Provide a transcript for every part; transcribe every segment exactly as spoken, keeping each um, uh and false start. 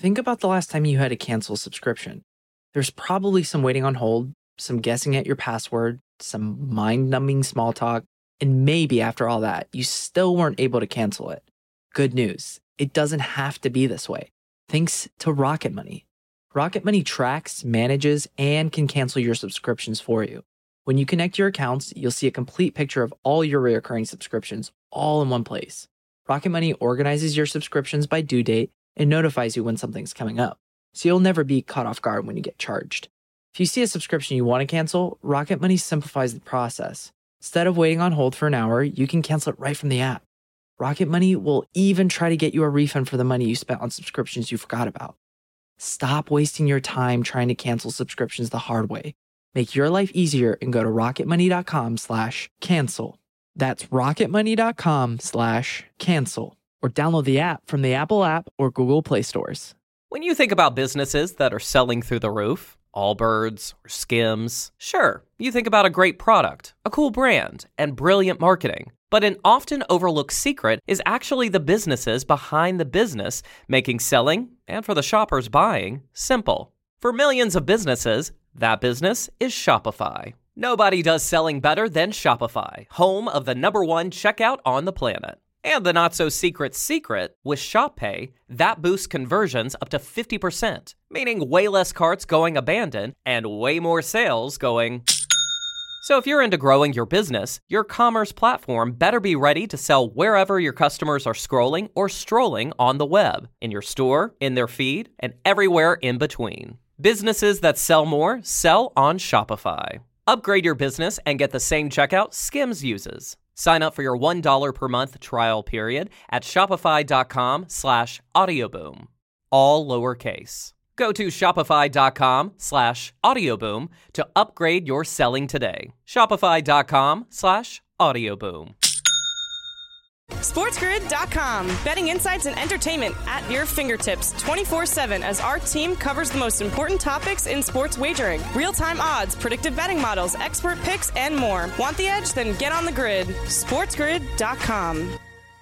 Think about the last time you had to cancel a subscription. There's probably some waiting on hold, some guessing at your password, some mind-numbing small talk, and maybe after all that, you still weren't able to cancel it. Good news, it doesn't have to be this way. Thanks to Rocket Money. Rocket Money tracks, manages, and can cancel your subscriptions for you. When you connect your accounts, you'll see a complete picture of all your recurring subscriptions all in one place. Rocket Money organizes your subscriptions by due date and notifies you when something's coming up, so you'll never be caught off guard when you get charged. If you see a subscription you want to cancel, Rocket Money simplifies the process. Instead of waiting on hold for an hour, you can cancel it right from the app. Rocket Money will even try to get you a refund for the money you spent on subscriptions you forgot about. Stop wasting your time trying to cancel subscriptions the hard way. Make your life easier and go to rocketmoney.com slash cancel. That's rocketmoney.com slash cancel. Or download the app from the Apple app or Google Play stores. When you think about businesses that are selling through the roof, Allbirds or Skims, sure, you think about a great product, a cool brand, and brilliant marketing. But an often overlooked secret is actually the businesses behind the business, making selling, and for the shoppers buying, simple. For millions of businesses, that business is Shopify. Nobody does selling better than Shopify, home of the number one checkout on the planet. And the not-so-secret secret, with Shop Pay, that boosts conversions up to fifty percent, meaning way less carts going abandoned and way more sales going... So if you're into growing your business, your commerce platform better be ready to sell wherever your customers are scrolling or strolling on the web, in your store, in their feed, and everywhere in between. Businesses that sell more sell on Shopify. Upgrade your business and get the same checkout Skims uses. Sign up for your one dollar per month trial period at shopify.com slash audioboom. All lowercase. Go to shopify.com slash audioboom to upgrade your selling today. Shopify.com slash audioboom. SportsGrid dot com. Betting insights and entertainment at your fingertips twenty-four seven as our team covers the most important topics in sports wagering. Real-time odds, predictive betting models, expert picks, and more. Want the edge? Then get on the grid. SportsGrid dot com.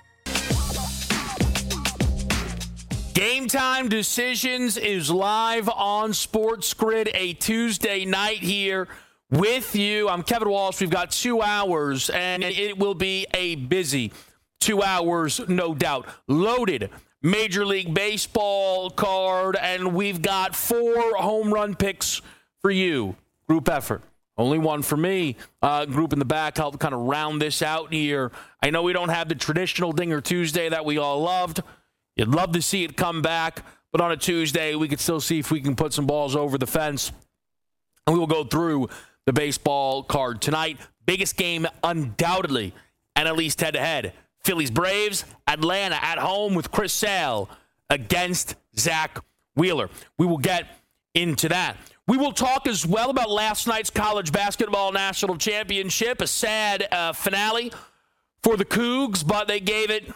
Game Time Decisions is live on Sports Grid, a Tuesday night here with you. I'm Kevin Walsh. We've got two hours, and it will be a busy two hours, no doubt. Loaded Major League Baseball card, and we've got four home run picks for you. Group effort. Only one for me. Uh, group in the back helped kind of round this out here. I know we don't have the traditional Dinger Tuesday that we all loved. You'd love to see it come back, but on a Tuesday, we could still see if we can put some balls over the fence. And we will go through the baseball card tonight. Biggest game, undoubtedly, and at least head-to-head. Phillies Braves, Atlanta at home with Chris Sale against Zach Wheeler. We will get into that. We will talk as well about last night's college basketball national championship. A sad uh, finale for the Cougs, but they gave it...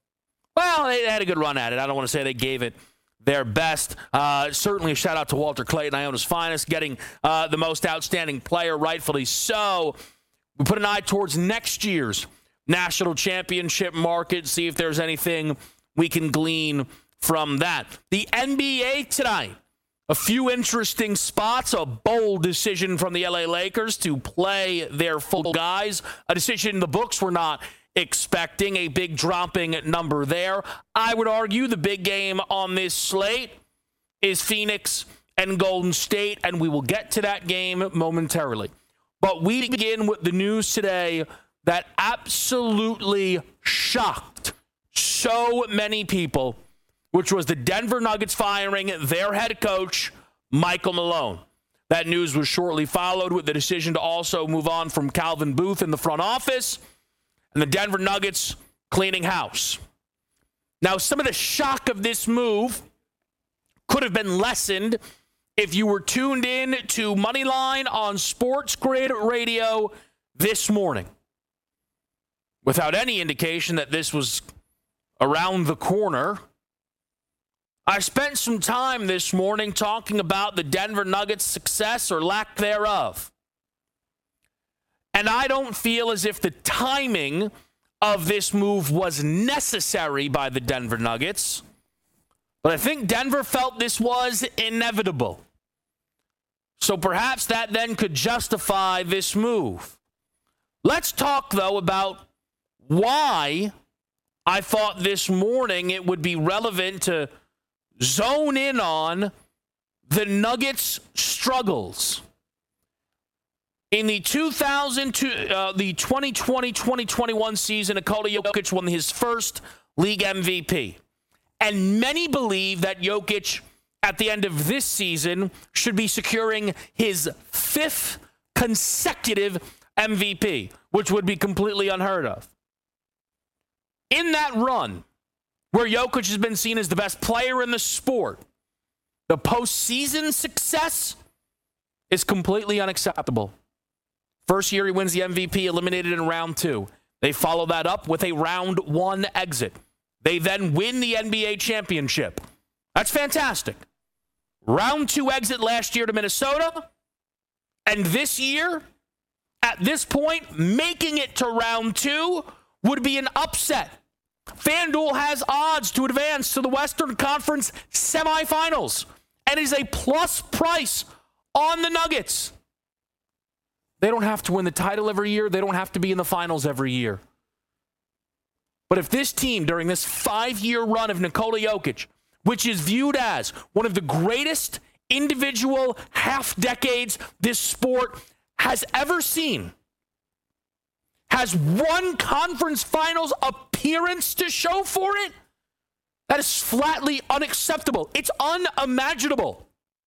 Well, they had a good run at it. I don't want to say they gave it their best. Uh, certainly a shout-out to Walter Clayton, Iona's finest, getting uh, the most outstanding player, rightfully so. We put an eye towards next year's national championship market, see if there's anything we can glean from that. The N B A tonight, a few interesting spots, a bold decision from the L A Lakers to play their full guys, a decision the books were not expecting, a big dropping number there. I would argue the big game on this slate is Phoenix and Golden State, and we will get to that game momentarily. But we begin with the news today that absolutely shocked so many people, which was the Denver Nuggets firing their head coach, Michael Malone. That news was shortly followed with the decision to also move on from Calvin Booth in the front office, and the Denver Nuggets cleaning house. Now, some of the shock of this move could have been lessened if you were tuned in to Moneyline on Sports Grid Radio this morning. Without any indication that this was around the corner, I spent some time this morning talking about the Denver Nuggets' success or lack thereof. And I don't feel as if the timing of this move was necessary by the Denver Nuggets. But I think Denver felt this was inevitable. So perhaps that then could justify this move. Let's talk, though, about why I thought this morning it would be relevant to zone in on the Nuggets' struggles. In the two thousand two, uh, the twenty twenty twenty twenty-one season, Nikola Jokic won his first league M V P. And many believe that Jokic, at the end of this season, should be securing his fifth consecutive M V P, which would be completely unheard of. In that run, where Jokic has been seen as the best player in the sport, the postseason success is completely unacceptable. First year he wins the M V P, eliminated in round two. They follow that up with a round one exit. They then win the N B A championship. That's fantastic. Round two exit last year to Minnesota. And this year, at this point, making it to round two would be an upset. FanDuel has odds to advance to the Western Conference semifinals and is a plus price on the Nuggets. They don't have to win the title every year. They don't have to be in the finals every year. But if this team, during this five-year run of Nikola Jokic, which is viewed as one of the greatest individual half decades this sport has ever seen, has one conference finals appearance to show for it, that is flatly unacceptable. It's unimaginable.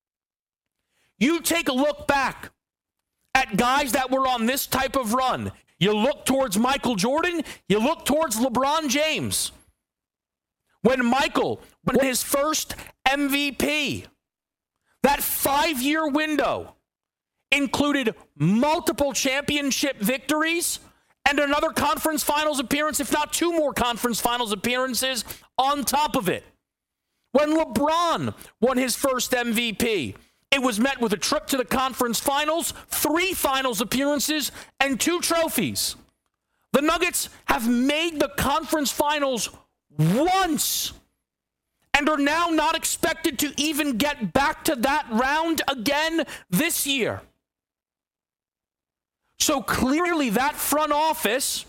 You take a look back at guys that were on this type of run. You look towards Michael Jordan, you look towards LeBron James. When Michael won his first M V P, that five-year window included multiple championship victories and another conference finals appearance, if not two more conference finals appearances on top of it. When LeBron won his first M V P, it was met with a trip to the conference finals, three finals appearances, and two trophies. The Nuggets have made the conference finals once and are now not expected to even get back to that round again this year. So clearly that front office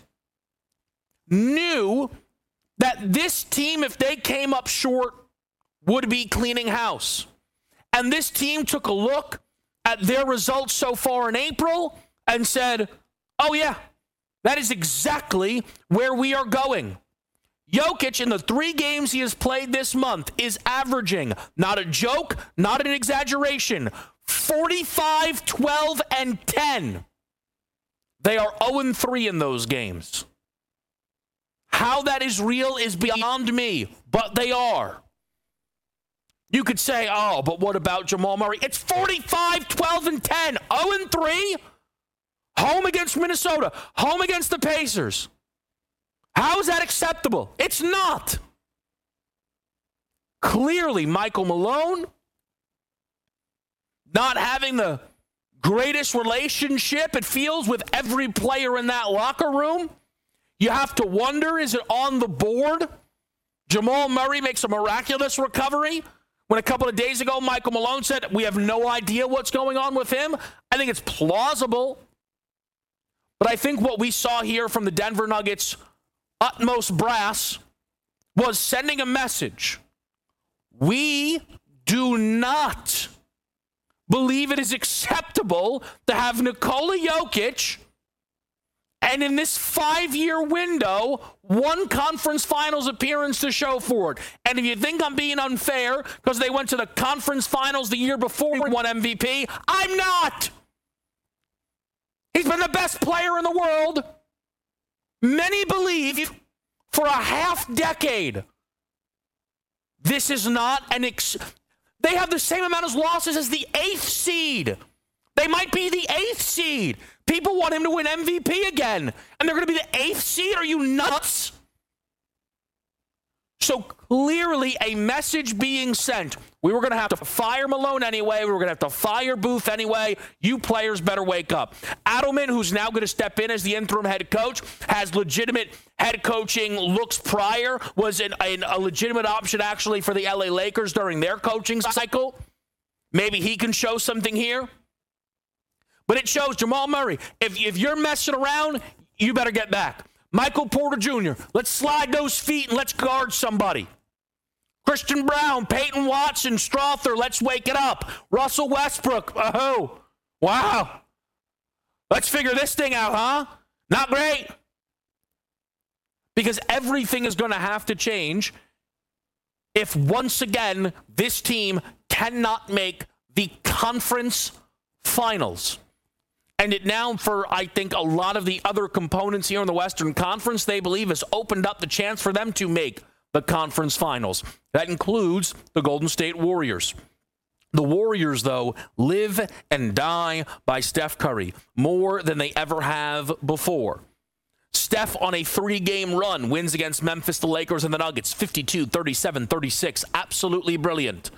knew that this team, if they came up short, would be cleaning house. And this team took a look at their results so far in April and said, oh yeah, that is exactly where we are going. Jokic, in the three games he has played this month, is averaging, not a joke, not an exaggeration, forty-five, twelve, and ten. They are oh and three in those games. How that is real is beyond me, but they are. You could say, oh, but what about Jamal Murray? It's forty-five, twelve, and ten. oh and three. Home against Minnesota. Home against the Pacers. How is that acceptable? It's not. Clearly, Michael Malone not having the greatest relationship, it feels, with every player in that locker room. You have to wonder, is it on the board? Jamal Murray makes a miraculous recovery. When a couple of days ago, Michael Malone said, we have no idea what's going on with him. I think it's plausible. But I think what we saw here from the Denver Nuggets' utmost brass was sending a message. We do not believe it is acceptable to have Nikola Jokic, and in this five-year window, one conference finals appearance to show for it. And if you think I'm being unfair because they went to the conference finals the year before he won M V P, I'm not. He's been the best player in the world. Many believe for a half decade. This is not an ex- they have the same amount of losses as the eighth seed. They might be the eighth seed. People want him to win M V P again, and they're going to be the eighth seed? Are you nuts? So clearly a message being sent. We were going to have to fire Malone anyway. We were going to have to fire Booth anyway. You players better wake up. Adelman, who's now going to step in as the interim head coach, has legitimate head coaching looks prior, was an, an, a legitimate option actually for the L A Lakers during their coaching cycle. Maybe he can show something here. But it shows Jamal Murray, if, if you're messing around, you better get back. Michael Porter Junior, let's slide those feet and let's guard somebody. Christian Brown, Peyton Watson, Strother, let's wake it up. Russell Westbrook, oh, wow. Let's figure this thing out, huh? Not great. Because everything is going to have to change if once again this team cannot make the conference finals. And it now, for, I think, a lot of the other components here in the Western Conference, they believe has opened up the chance for them to make the conference finals. That includes the Golden State Warriors. The Warriors, though, live and die by Steph Curry more than they ever have before. Steph on a three-game run wins against Memphis, the Lakers, and the Nuggets, fifty-two, thirty-seven, thirty-six. Absolutely brilliant.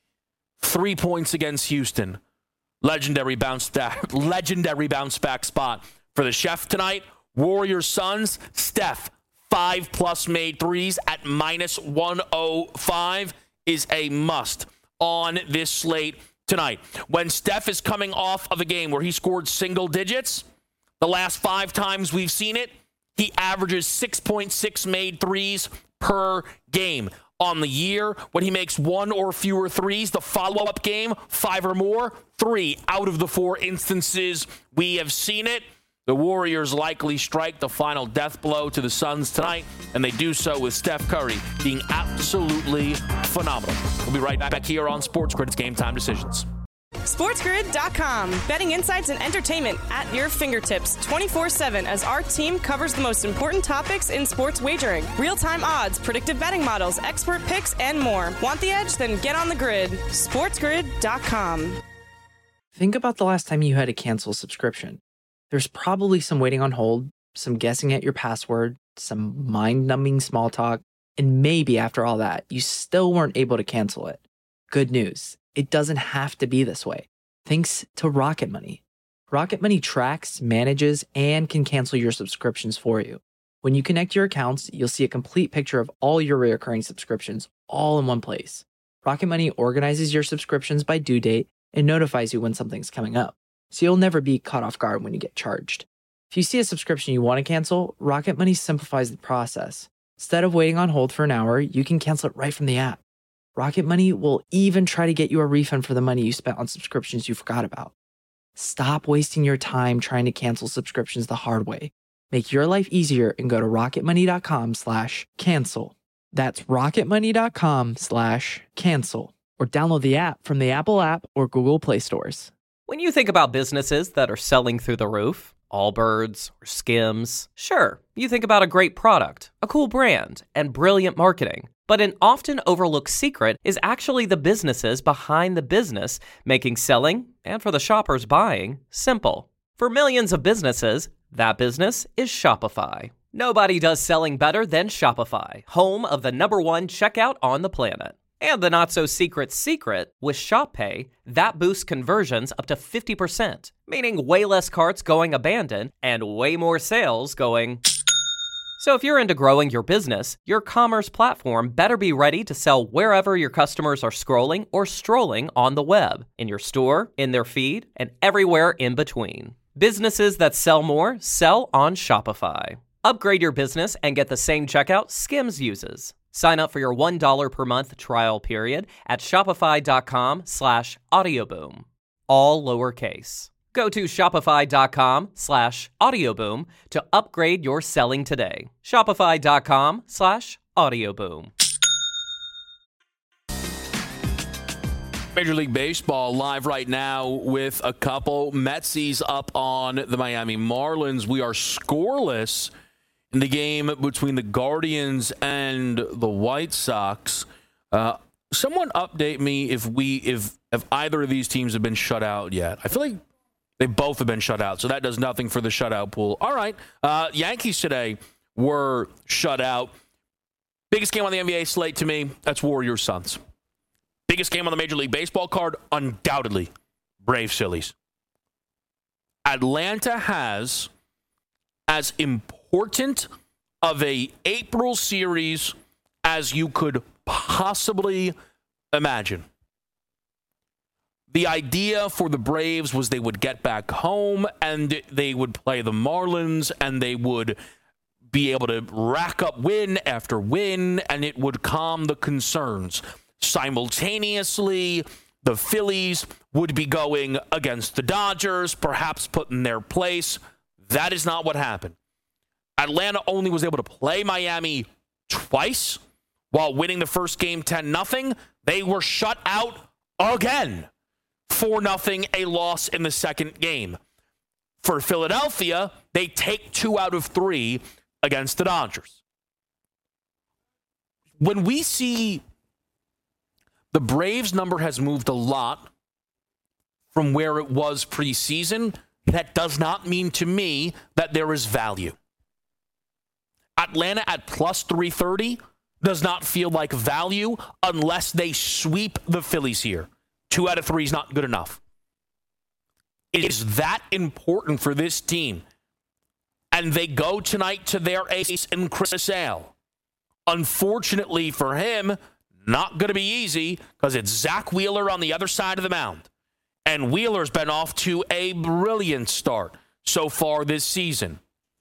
Three points against Houston. Legendary bounce back, legendary bounce back spot for the chef tonight. Warriors Suns. Steph, five plus made threes at minus one oh five is a must on this slate tonight. When Steph is coming off of a game where he scored single digits, the last five times we've seen it, he averages six point six made threes per game. On the year, when he makes one or fewer threes, the follow-up game, five or more, three out of the four instances we have seen it. The Warriors likely strike the final death blow to the Suns tonight, and they do so with Steph Curry being absolutely phenomenal. We'll be right back here on Sports Grid. It's Game Time Decisions. SportsGrid dot com. Betting insights and entertainment at your fingertips twenty-four seven as our team covers the most important topics in sports wagering. Real-time odds, predictive betting models, expert picks, and more. Want the edge? Then get on the grid. SportsGrid dot com. Think about the last time you had to cancel a subscription. There's probably some waiting on hold, some guessing at your password, some mind-numbing small talk, and maybe after all that, you still weren't able to cancel it. Good news. It doesn't have to be this way. Thanks to Rocket Money. Rocket Money tracks, manages, and can cancel your subscriptions for you. When you connect your accounts, you'll see a complete picture of all your recurring subscriptions all in one place. Rocket Money organizes your subscriptions by due date and notifies you when something's coming up, so you'll never be caught off guard when you get charged. If you see a subscription you want to cancel, Rocket Money simplifies the process. Instead of waiting on hold for an hour, you can cancel it right from the app. Rocket Money will even try to get you a refund for the money you spent on subscriptions you forgot about. Stop wasting your time trying to cancel subscriptions the hard way. Make your life easier and go to rocketmoney.com slash cancel. That's rocketmoney.com slash cancel. Or download the app from the Apple app or Google Play stores. When you think about businesses that are selling through the roof, Allbirds or Skims, sure, you think about a great product, a cool brand, and brilliant marketing. But an often overlooked secret is actually the businesses behind the business, making selling, and for the shoppers buying, simple. For millions of businesses, that business is Shopify. Nobody does selling better than Shopify, home of the number one checkout on the planet. And the not-so-secret secret, with Shop Pay, that boosts conversions up to fifty percent, meaning way less carts going abandoned and way more sales going... So if you're into growing your business, your commerce platform better be ready to sell wherever your customers are scrolling or strolling on the web, in your store, in their feed, and everywhere in between. Businesses that sell more sell on Shopify. Upgrade your business and get the same checkout Skims uses. Sign up for your one dollar per month trial period at shopify.com slash audioboom. All lowercase. Go to shopify.com slash audioboom to upgrade your selling today. Shopify.com slash audioboom. Major League Baseball live right now with a couple. Metsies up on the Miami Marlins. We are scoreless in the game between the Guardians and the White Sox. Uh, someone update me if we if if either of these teams have been shut out yet. I feel like they both have been shut out, so that does nothing for the shutout pool. All right. Uh, Yankees today were shut out. Biggest game on the N B A slate to me, that's Warriors Suns. Biggest game on the Major League Baseball card, undoubtedly, Braves Phillies. Atlanta has as important of a April series as you could possibly imagine. The idea for the Braves was they would get back home and they would play the Marlins and they would be able to rack up win after win and it would calm the concerns. Simultaneously, the Phillies would be going against the Dodgers, perhaps put in their place. That is not what happened. Atlanta only was able to play Miami twice while winning the first game ten nothing. They were shut out again. four nothing, a loss in the second game. For Philadelphia, they take two out of three against the Dodgers. When we see the Braves number has moved a lot from where it was preseason, that does not mean to me that there is value. Atlanta at plus three thirty does not feel like value unless they sweep the Phillies here. Two out of three is not good enough. It is that important for this team. And they go tonight to their ace in Chris Sale. Unfortunately for him, not going to be easy because it's Zach Wheeler on the other side of the mound. And Wheeler's been off to a brilliant start so far this season.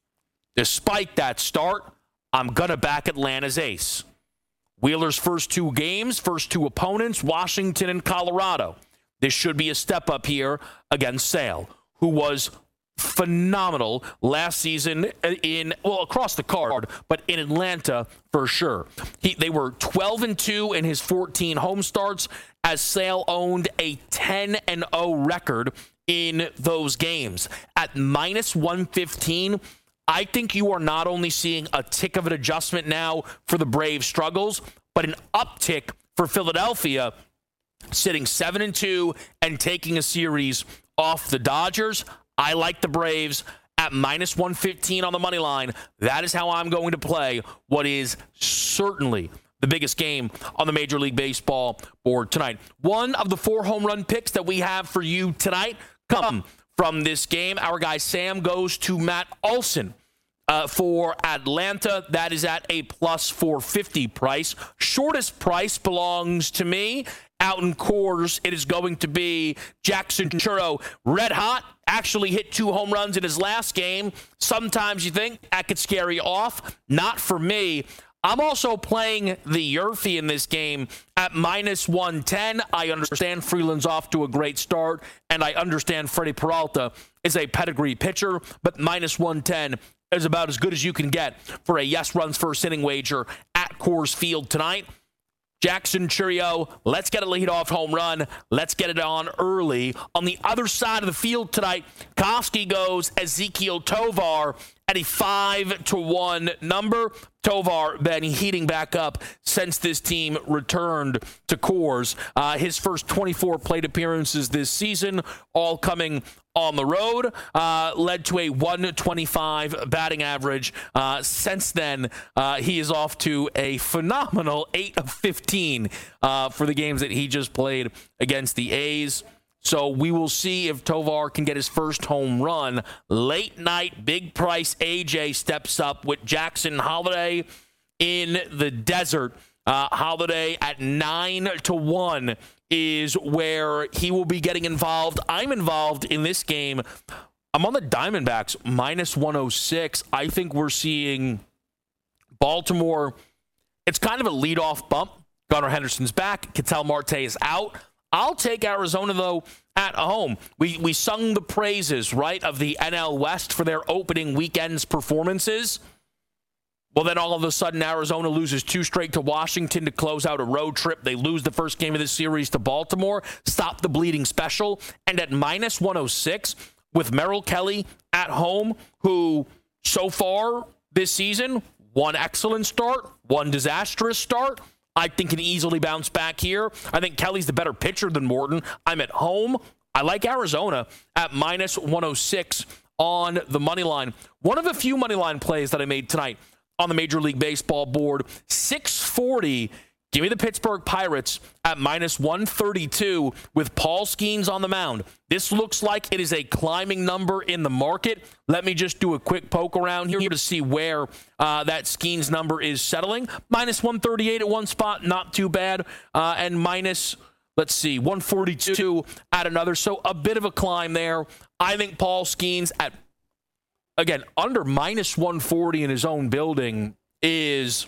Despite that start, I'm going to back Atlanta's ace. Wheeler's first two games, first two opponents, Washington and Colorado. This should be a step up here against Sale, who was phenomenal last season in, well, across the card, but in Atlanta for sure. He, they were twelve and two in his fourteen home starts as Sale owned a ten and oh record in those games. At minus one fifteen, I think you are not only seeing a tick of an adjustment now for the Braves' struggles, but an uptick for Philadelphia, sitting seven and two and taking a series off the Dodgers. I like the Braves at minus one fifteen on the money line. That is how I'm going to play what is certainly the biggest game on the Major League Baseball board tonight. One of the four home run picks that we have for you tonight come from this game. Our guy Sam goes to Matt Olson uh, for Atlanta. That is at a plus four fifty price. Shortest price belongs to me. Out in Coors, it is going to be Jackson Churro. Red hot, actually hit two home runs in his last game. Sometimes you think that could scare you off. Not for me. I'm also playing the Yerfie in this game at minus one ten. I understand Freeland's off to a great start, and I understand Freddie Peralta is a pedigree pitcher, but minus one ten is about as good as you can get for a yes runs first inning wager at Coors Field tonight. Jackson Chourio, let's get a leadoff home run. Let's get it on early. On the other side of the field tonight, Koski goes Ezequiel Tovar at a five to one number. Tovar been heating back up since this team returned to Coors. Uh, his first twenty-four plate appearances this season, all coming on the road, uh, led to a one twenty-five batting average. Uh, since then, uh, he is off to a phenomenal eight of fifteen uh, for the games that he just played against the A's. So we will see if Tovar can get his first home run. Late night, big price A J steps up with Jackson Holiday in the desert. Uh, Holiday at nine to one is where he will be getting involved. I'm involved in this game. I'm on the Diamondbacks, minus one oh six. I think we're seeing Baltimore. It's kind of a leadoff bump. Gunnar Henderson's back. Ketel Marte is out. I'll take Arizona, though, at home. We we sung the praises, right, of the N L West for their opening weekend's performances. Well, then all of a sudden, Arizona loses two straight to Washington to close out a road trip. They lose the first game of this series to Baltimore, stop the bleeding special. And at minus one oh six, with Merrill Kelly at home, who so far this season, one excellent start, one disastrous start, I think can easily bounce back here. I think Kelly's the better pitcher than Morton. I'm at home. I like Arizona at minus one oh six on the money line. One of the few money line plays that I made tonight. on the Major League Baseball board. six forty. Give me the Pittsburgh Pirates at minus one thirty-two with Paul Skeens on the mound. This looks like it is a climbing number in the market. Let me just do a quick poke around here to see where uh, that Skeens number is settling. minus one thirty-eight at one spot, not too bad. Uh, and minus, let's see, one forty-two at another. So a bit of a climb there. I think Paul Skeens at, again, under minus one forty in his own building is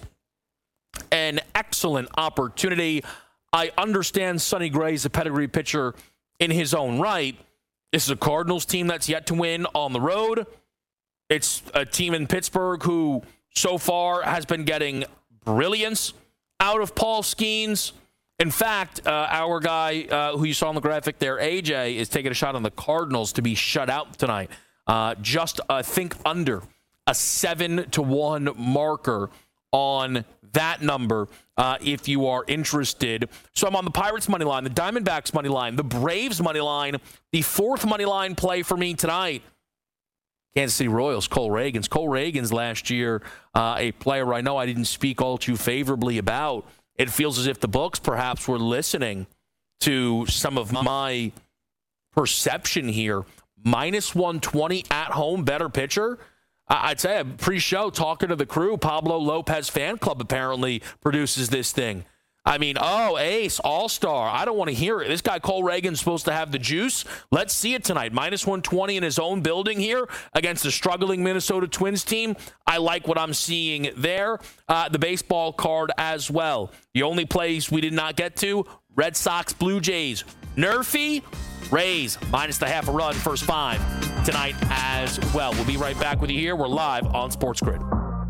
an excellent opportunity. I understand Sonny Gray's a pedigree pitcher in his own right. This is a Cardinals team that's yet to win on the road. It's a team in Pittsburgh who so far has been getting brilliance out of Paul Skeens. In fact, uh, our guy uh, who you saw on the graphic there, A J, is taking a shot on the Cardinals to be shut out tonight. Uh, just, I uh, think, under a seven to one marker on that number, uh, if you are interested. So I'm on the Pirates money line, the Diamondbacks money line, the Braves money line, the fourth money line play for me tonight. Kansas City Royals, Cole Reagans. Cole Reagans last year, uh, a player I know I didn't speak all too favorably about. It feels as if the books perhaps were listening to some of my perception here. minus one twenty at home, better pitcher. I'd say pre-show, talking to the crew, Pablo Lopez fan club apparently produces this thing. I mean, oh, ace, all-star. I don't want to hear it. This guy Cole Reagan's supposed to have the juice. Let's see it tonight. minus one twenty in his own building here against the struggling Minnesota Twins team. I like what I'm seeing there. Uh, the baseball card as well. The only place we did not get to, Red Sox, Blue Jays. Nerfy, Rays, minus the half a run, first five tonight as well. We'll be right back with you here. We're live on Sports Grid.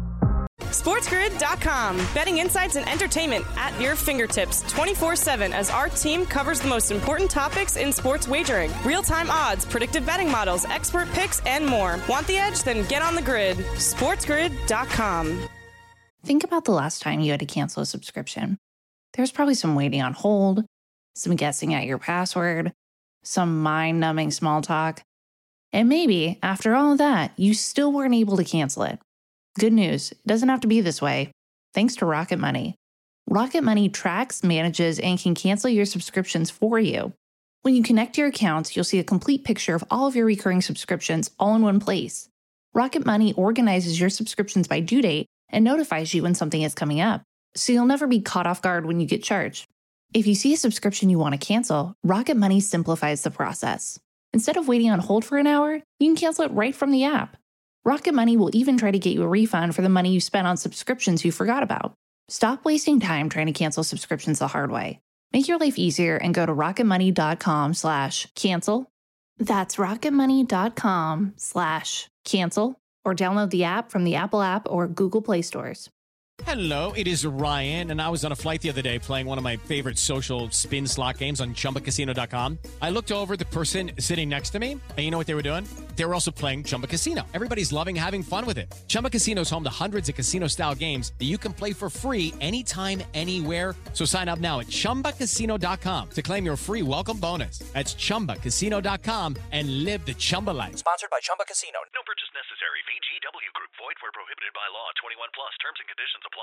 SportsGrid dot com. Betting insights and entertainment at your fingertips twenty-four seven as our team covers the most important topics in sports wagering. Real-time odds, predictive betting models, expert picks, and more. Want the edge? Then get on the grid. SportsGrid dot com. Think about the last time you had to cancel a subscription. There's probably some waiting on hold, some guessing at your password, some mind-numbing small talk. And maybe, after all of that, you still weren't able to cancel it. Good news, it doesn't have to be this way. Thanks to Rocket Money. Rocket Money tracks, manages, and can cancel your subscriptions for you. When you connect your accounts, you'll see a complete picture of all of your recurring subscriptions all in one place. Rocket Money organizes your subscriptions by due date and notifies you when something is coming up, so you'll never be caught off guard when you get charged. If you see a subscription you want to cancel, Rocket Money simplifies the process. Instead of waiting on hold for an hour, you can cancel it right from the app. Rocket Money will even try to get you a refund for the money you spent on subscriptions you forgot about. Stop wasting time trying to cancel subscriptions the hard way. Make your life easier and go to rocketmoney.com slash cancel. That's rocketmoney.com slash cancel or download the app from the Apple App or Google Play stores. Hello, it is Ryan, and I was on a flight the other day playing one of my favorite social spin slot games on Chumba Casino dot com. I looked over at the person sitting next to me, and you know what they were doing? They were also playing Chumba Casino. Everybody's loving having fun with it. Chumba Casino is home to hundreds of casino-style games that you can play for free anytime, anywhere. So sign up now at Chumba Casino dot com to claim your free welcome bonus. That's Chumba Casino dot com and live the Chumba life. Sponsored by Chumba Casino. No purchase necessary. V G W Group. Void where prohibited by law. twenty-one plus. Terms and conditions apply.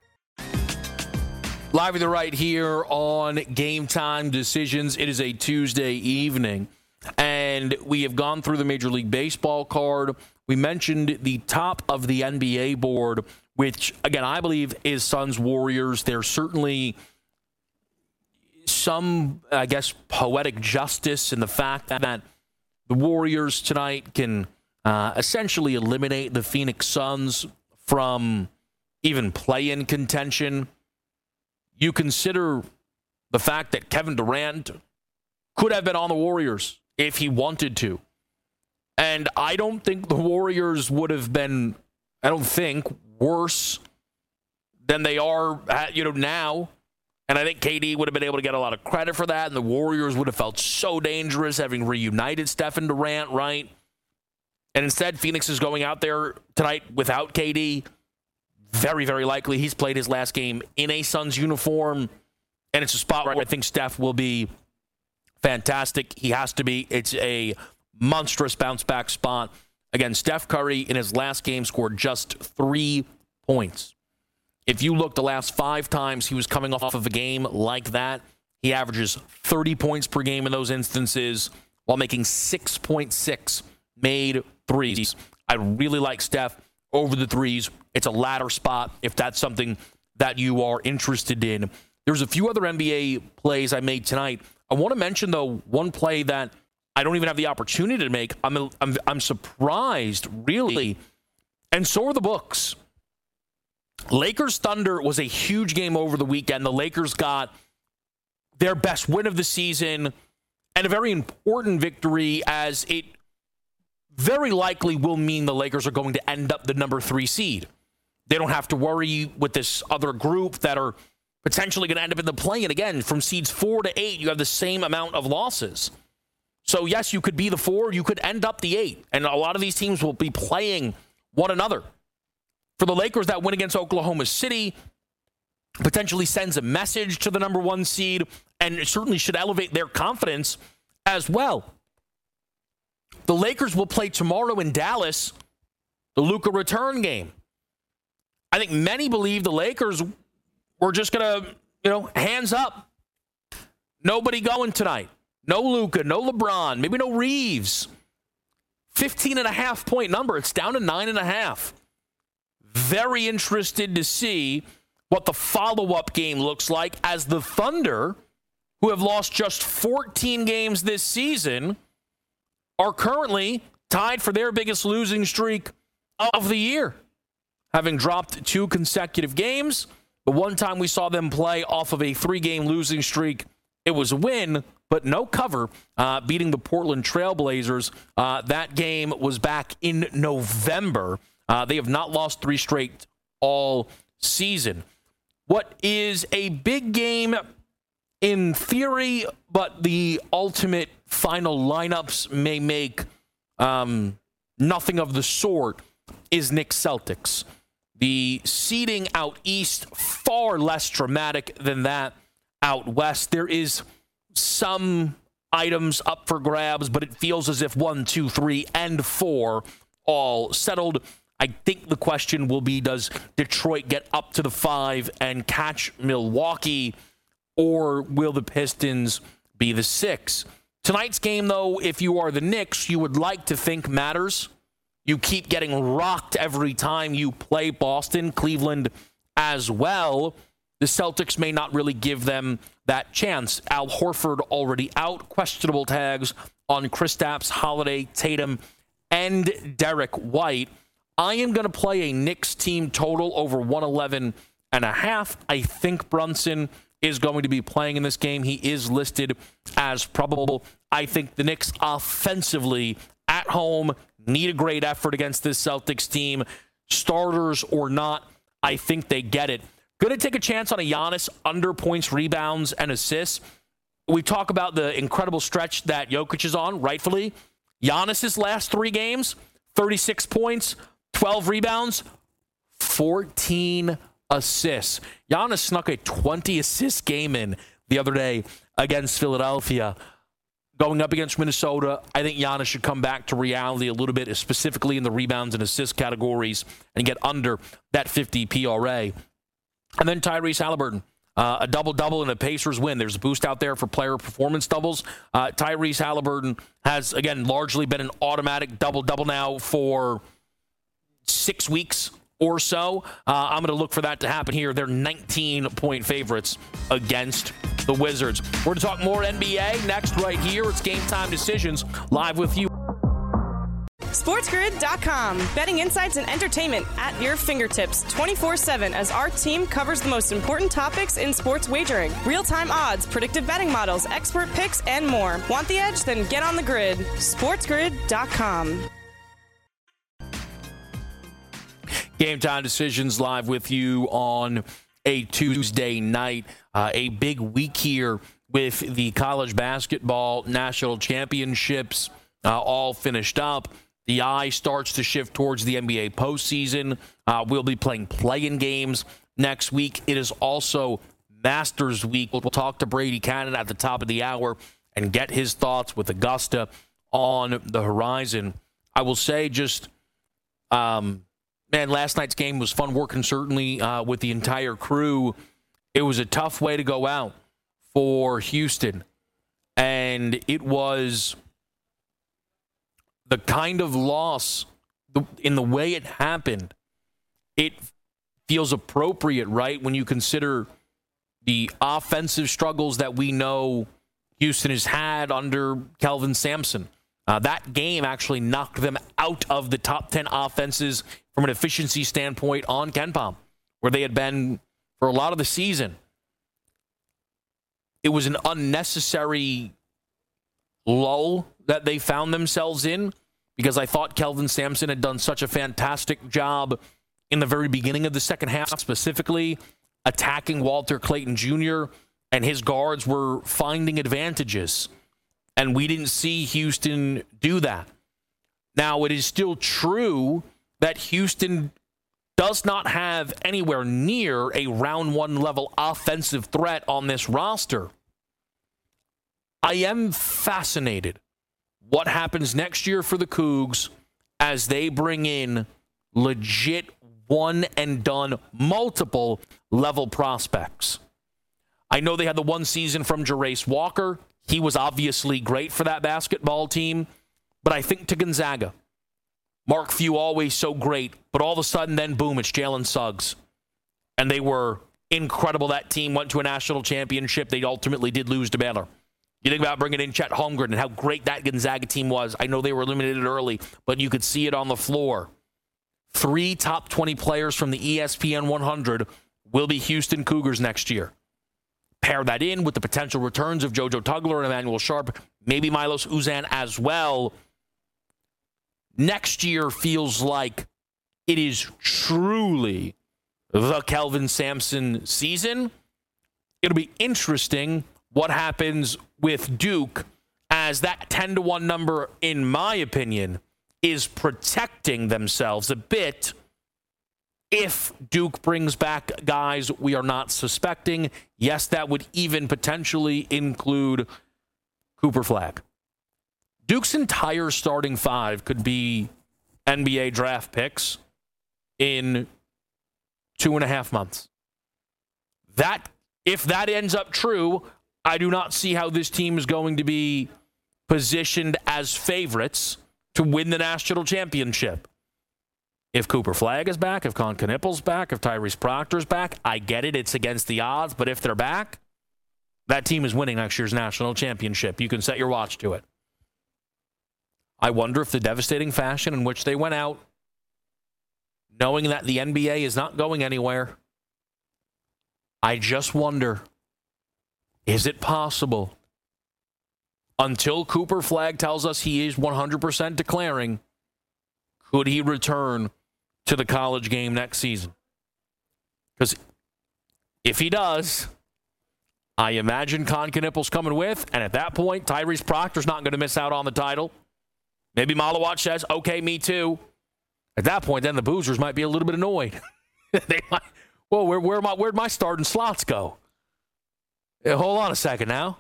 Live with the right here on Game Time Decisions. It is a Tuesday evening, and we have gone through the Major League Baseball card. We mentioned the top of the N B A board, which, again, I believe is Suns Warriors. There's certainly some, I guess, poetic justice in the fact that the Warriors tonight can uh, essentially eliminate the Phoenix Suns from even play-in contention. You consider the fact that Kevin Durant could have been on the Warriors if he wanted to. And I don't think the Warriors would have been, I don't think, worse than they are at, you know, now. And I think K D would have been able to get a lot of credit for that, and the Warriors would have felt so dangerous having reunited Steph and Durant, right? And instead, Phoenix is going out there tonight without K D. Very, very likely he's played his last game in a Suns uniform, and it's a spot where I think Steph will be fantastic. He has to be. It's a monstrous bounce-back spot. Again, Steph Curry in his last game scored just three points. If you look the last five times he was coming off of a game like that, he averages thirty points per game in those instances while making six point six made threes. I really like Steph over the threes. It's a ladder spot if that's something that you are interested in. There's a few other N B A plays I made tonight. I want to mention, though, one play that I don't even have the opportunity to make. I'm, I'm, I'm surprised, really, and so are the books. Lakers Thunder was a huge game over the weekend. The Lakers got their best win of the season and a very important victory, as it very likely will mean the Lakers are going to end up the number three seed. They don't have to worry with this other group that are potentially going to end up in the play-in. Again, from seeds four to eight, you have the same amount of losses. So, yes, you could be the four, you could end up the eight. And a lot of these teams will be playing one another. For the Lakers, that win against Oklahoma City potentially sends a message to the number one seed, and it certainly should elevate their confidence as well. The Lakers will play tomorrow in Dallas, the Luka return game. I think many believe the Lakers were just going to, you know, hands up. Nobody going tonight. No Luka, no LeBron, maybe no Reeves. fifteen and a half point number. It's down to nine and a half. Very interested to see what the follow-up game looks like, as the Thunder, who have lost just fourteen games this season, are currently tied for their biggest losing streak of the year, having dropped two consecutive games. The one time we saw them play off of a three-game losing streak, it was a win, but no cover, uh, beating the Portland Trailblazers. Uh, that game was back in November. Uh, they have not lost three straight all season. What is a big game in theory, but the ultimate final lineups may make um, nothing of the sort, is Knicks Celtics. The seeding out east, far less dramatic than that out west. There is some items up for grabs, but it feels as if one, two, three, and four all settled. I think the question will be, does Detroit get up to the five and catch Milwaukee, or will the Pistons be the six? Tonight's game, though, if you are the Knicks, you would like to think matters. You keep getting rocked every time you play Boston, Cleveland as well. The Celtics may not really give them that chance. Al Horford already out. Questionable tags on Kristaps, Holiday, Tatum, and Derek White. I am going to play a Knicks team total over one eleven and a half. I think Brunson is going to be playing in this game. He is listed as probable. I think the Knicks offensively at home need a great effort against this Celtics team. Starters or not, I think they get it. Going to take a chance on a Giannis under points, rebounds, and assists. We talk about the incredible stretch that Jokic is on, rightfully. Giannis's last three games, thirty-six points, twelve rebounds, fourteen assists. Giannis snuck a twenty-assist game in the other day against Philadelphia. Going up against Minnesota, I think Giannis should come back to reality a little bit, specifically in the rebounds and assist categories, and get under that fifty P R A. And then Tyrese Halliburton, uh, a double-double and a Pacers win. There's a boost out there for player performance doubles. Uh, Tyrese Halliburton has, again, largely been an automatic double-double now for six weeks or so. Uh, I'm going to look for that to happen here. They're nineteen-point favorites against the Wizards. We're going to talk more N B A next right here. It's Game Time Decisions, live with you. SportsGrid dot com. Betting insights and entertainment at your fingertips twenty-four seven as our team covers the most important topics in sports wagering. Real-time odds, predictive betting models, expert picks, and more. Want the edge? Then get on the grid. SportsGrid dot com. Game Time Decisions live with you on a Tuesday night. Uh, a big week here with the college basketball national championships uh, all finished up. The eye starts to shift towards the N B A postseason. Uh, we'll be playing play-in games next week. It is also Masters Week. We'll talk to Brady Cannon at the top of the hour and get his thoughts with Augusta on the horizon. I will say just um, man, last night's game was fun working, certainly, uh, with the entire crew. It was a tough way to go out for Houston. And it was the kind of loss, in the way it happened, it feels appropriate, right, when you consider the offensive struggles that we know Houston has had under Kelvin Sampson. Uh, that game actually knocked them out of the top ten offenses from an efficiency standpoint on KenPom, where they had been for a lot of the season. It was an unnecessary lull that they found themselves in, because I thought Kelvin Sampson had done such a fantastic job in the very beginning of the second half, specifically attacking Walter Clayton Junior, and his guards were finding advantages. And we didn't see Houston do that. Now, it is still true that Houston does not have anywhere near a round one level offensive threat on this roster. I am fascinated what happens next year for the Cougs as they bring in legit one and done multiple level prospects. I know they had the one season from Jarace Walker. He was obviously great for that basketball team. But I think to Gonzaga, Mark Few always so great, but all of a sudden then, boom, it's Jalen Suggs. And they were incredible. That team went to a national championship. They ultimately did lose to Baylor. You think about bringing in Chet Holmgren and how great that Gonzaga team was. I know they were eliminated early, but you could see it on the floor. Three top twenty players from the E S P N one hundred will be Houston Cougars next year. Pair that in with the potential returns of JoJo Tugler and Emmanuel Sharp, maybe Milos Uzan as well. Next year feels like it is truly the Kelvin Sampson season. It'll be interesting what happens with Duke, as that ten to one number, in my opinion, is protecting themselves a bit if Duke brings back guys we are not suspecting. Yes, that would even potentially include Cooper Flagg. Duke's entire starting five could be N B A draft picks in two and a half months. That, if that ends up true, I do not see how this team is going to be positioned as favorites to win the national championship. If Cooper Flagg is back, if Con Knippel's back, if Tyrese Proctor's back, I get it. It's against the odds. But if they're back, that team is winning next year's national championship. You can set your watch to it. I wonder if the devastating fashion in which they went out, knowing that the N B A is not going anywhere, I just wonder, is it possible, until Cooper Flagg tells us he is one hundred percent declaring, could he return to the college game next season? Because if he does, I imagine Con Knippel's coming with, and at that point, Tyrese Proctor's not going to miss out on the title. Maybe Malawat says, okay, me too. At that point, then the Boozers might be a little bit annoyed. They might, well, where, where my, where'd my starting slots go? Yeah, hold on a second now.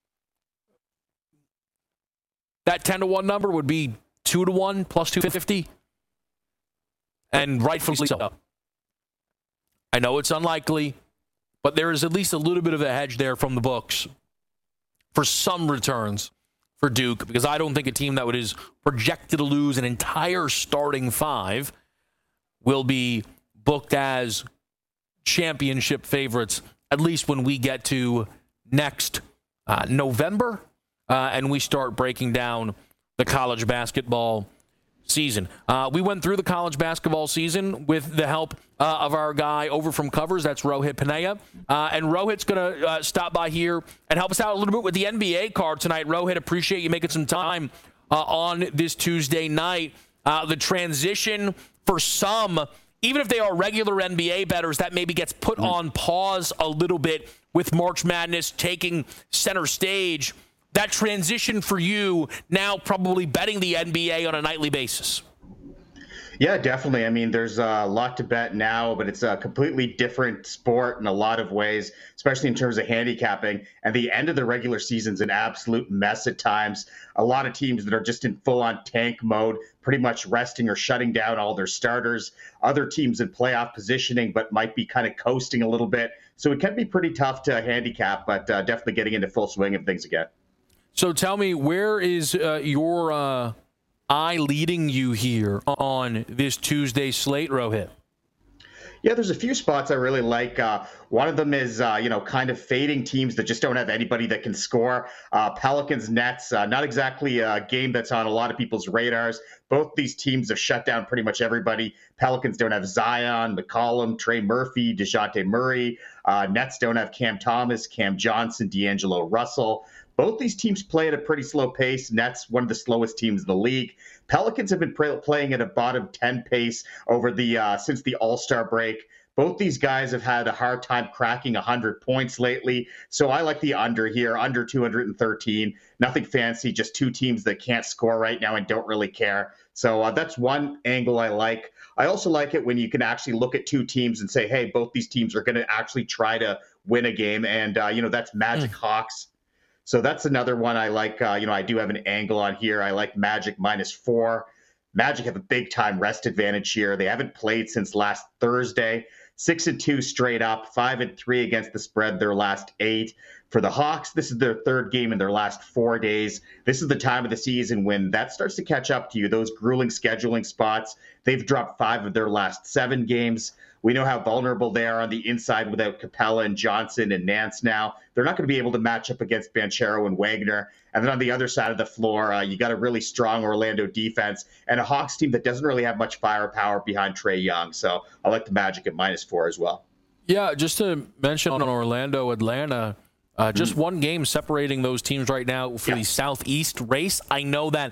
That ten to one number would be two to one plus two fifty. And rightfully so. I know it's unlikely, but there is at least a little bit of a hedge there from the books for some returns for Duke, because I don't think a team that is projected to lose an entire starting five will be booked as championship favorites, at least when we get to next uh, November uh, and we start breaking down the college basketball season. Uh, we went through the college basketball season with the help uh, of our guy over from Covers. That's Rohit Panaya. Uh, and Rohit's going to uh, stop by here and help us out a little bit with the N B A card tonight. Rohit, appreciate you making some time uh, on this Tuesday night. Uh, the transition for some, even if they are regular N B A bettors, that maybe gets put on pause a little bit with March Madness taking center stage. That transition for you now, probably betting the N B A on a nightly basis. Yeah, definitely. I mean, there's a lot to bet now, but it's a completely different sport in a lot of ways, especially in terms of handicapping. And the end of the regular season's an absolute mess at times. A lot of teams that are just in full-on tank mode, pretty much resting or shutting down all their starters. Other teams in playoff positioning, but might be kind of coasting a little bit. So it can be pretty tough to handicap, but uh, definitely getting into full swing of things again. So tell me, where is uh, your uh, eye leading you here on this Tuesday slate, Rohit? Yeah, there's a few spots I really like. Uh, one of them is, uh, you know, kind of fading teams that just don't have anybody that can score. Uh, Pelicans, Nets, uh, not exactly a game that's on a lot of people's radars. Both these teams have shut down pretty much everybody. Pelicans don't have Zion, McCollum, Trey Murphy, DeJounte Murray. Uh, Nets don't have Cam Thomas, Cam Johnson, D'Angelo Russell. Both these teams play at a pretty slow pace. Nets, one of the slowest teams in the league. Pelicans have been pre- playing at a bottom ten pace over the uh, since the All-Star break. Both these guys have had a hard time cracking one hundred points lately. So I like the under here, under two hundred thirteen. Nothing fancy, just two teams that can't score right now and don't really care. So uh, that's one angle I like. I also like it when you can actually look at two teams and say, hey, both these teams are going to actually try to win a game. And, uh, you know, that's Magic mm. Hawks. So that's another one I like. Uh, you know, I do have an angle on here. I like Magic minus four. Magic have a big time rest advantage here. They haven't played since last Thursday. Six and two straight up, five and three against the spread their last eight. For the Hawks, this is their third game in their last four days. This is the time of the season when that starts to catch up to you. Those grueling scheduling spots, they've dropped five of their last seven games. We know how vulnerable they are on the inside without Capella and Johnson and Nance now. They're not going to be able to match up against Banchero and Wagner. And then on the other side of the floor, uh, you got a really strong Orlando defense and a Hawks team that doesn't really have much firepower behind Trae Young. So I like the Magic at minus four as well. Yeah, just to mention on Orlando, Atlanta, uh, just mm-hmm. one game separating those teams right now for yeah. the Southeast race. I know that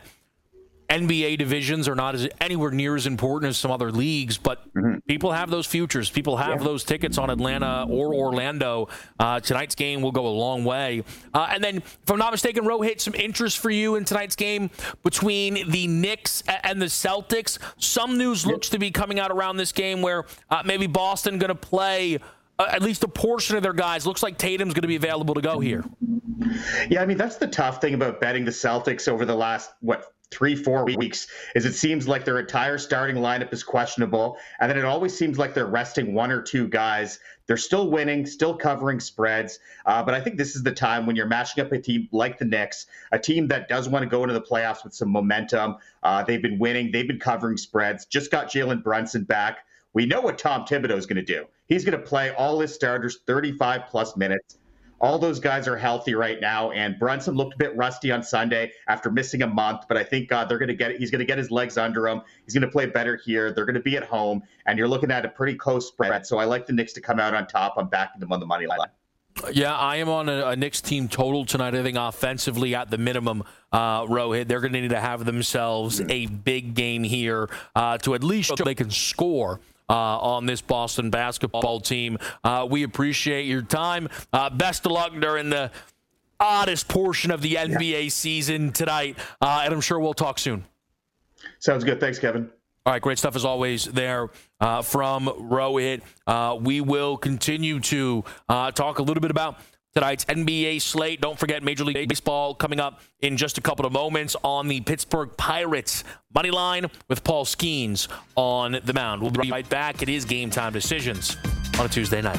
N B A divisions are not as anywhere near as important as some other leagues, but mm-hmm. people have those futures. People have yeah. those tickets on Atlanta or Orlando. Uh, tonight's game will go a long way. Uh, and then, if I'm not mistaken, Rohit, some interest for you in tonight's game between the Knicks and the Celtics. Some news looks to be coming out around this game where uh, maybe Boston going to play uh, at least a portion of their guys. Looks like Tatum's going to be available to go here. Yeah, I mean, that's the tough thing about betting the Celtics over the last, what, three, four weeks, is it seems like their entire starting lineup is questionable. And then it always seems like they're resting one or two guys. They're still winning, still covering spreads. Uh, but I think this is the time when you're matching up a team like the Knicks, a team that does want to go into the playoffs with some momentum. Uh, they've been winning. They've been covering spreads. Just got Jalen Brunson back. We know what Tom Thibodeau is going to do. He's going to play all his starters thirty-five plus minutes. All those guys are healthy right now, and Brunson looked a bit rusty on Sunday after missing a month, but I think uh, they're going to get he's going to get his legs under him. He's going to play better here. They're going to be at home, and you're looking at a pretty close spread. So I like the Knicks to come out on top. I'm backing them on the money line. Yeah, I am on a, a Knicks team total tonight. I think offensively at the minimum, uh, Rohit, they're going to need to have themselves a big game here uh, to at least show they can score Uh, on this Boston basketball team. Uh, we appreciate your time. Uh, best of luck during the oddest portion of the N B A yeah. season tonight, uh, and I'm sure we'll talk soon. Sounds good. Thanks, Kevin. All right, great stuff as always there uh, from Rohit. Uh, we will continue to uh, talk a little bit about tonight's N B A slate. Don't forget Major League Baseball coming up in just a couple of moments on the Pittsburgh Pirates money line with Paul Skeens on the mound. We'll be right back. It is Game Time Decisions on a Tuesday night.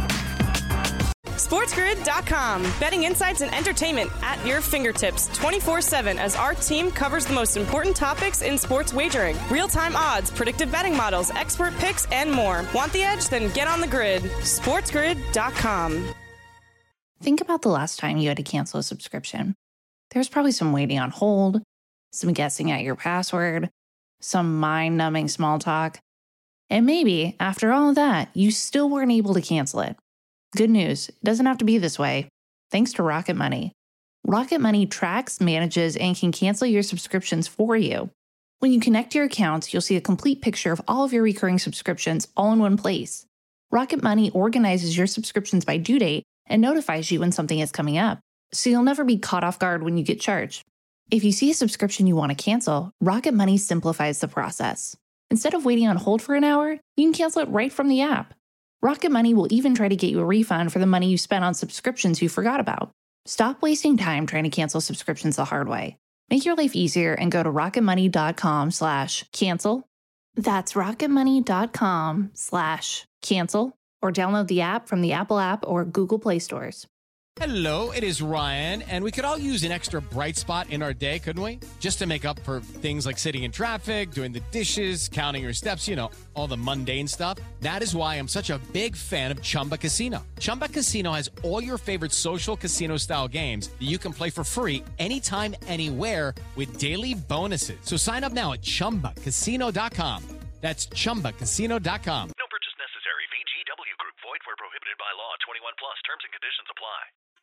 SportsGrid dot com. Betting insights and entertainment at your fingertips twenty-four seven as our team covers the most important topics in sports wagering. Real-time odds, predictive betting models, expert picks, and more. Want the edge? Then get on the grid. SportsGrid dot com. Think about the last time you had to cancel a subscription. There's probably some waiting on hold, some guessing at your password, some mind-numbing small talk. And maybe, after all of that, you still weren't able to cancel it. Good news, it doesn't have to be this way. Thanks to Rocket Money. Rocket Money tracks, manages, and can cancel your subscriptions for you. When you connect your accounts, you'll see a complete picture of all of your recurring subscriptions all in one place. Rocket Money organizes your subscriptions by due date and notifies you when something is coming up, so you'll never be caught off guard when you get charged. If you see a subscription you want to cancel, Rocket Money simplifies the process. Instead of waiting on hold for an hour, you can cancel it right from the app. Rocket Money will even try to get you a refund for the money you spent on subscriptions you forgot about. Stop wasting time trying to cancel subscriptions the hard way. Make your life easier and go to rocketmoney.com slash cancel. That's rocketmoney.com slash cancel or download the app from the Apple app or Google Play stores. Hello, it is Ryan, and we could all use an extra bright spot in our day, couldn't we? Just to make up for things like sitting in traffic, doing the dishes, counting your steps, you know, all the mundane stuff. That is why I'm such a big fan of Chumba Casino. Chumba Casino has all your favorite social casino-style games that you can play for free anytime, anywhere with daily bonuses. So sign up now at chumba casino dot com. That's chumba casino dot com. No purchase necessary. V G W Group. Void where prohibited by law. twenty-one plus. Terms and conditions apply.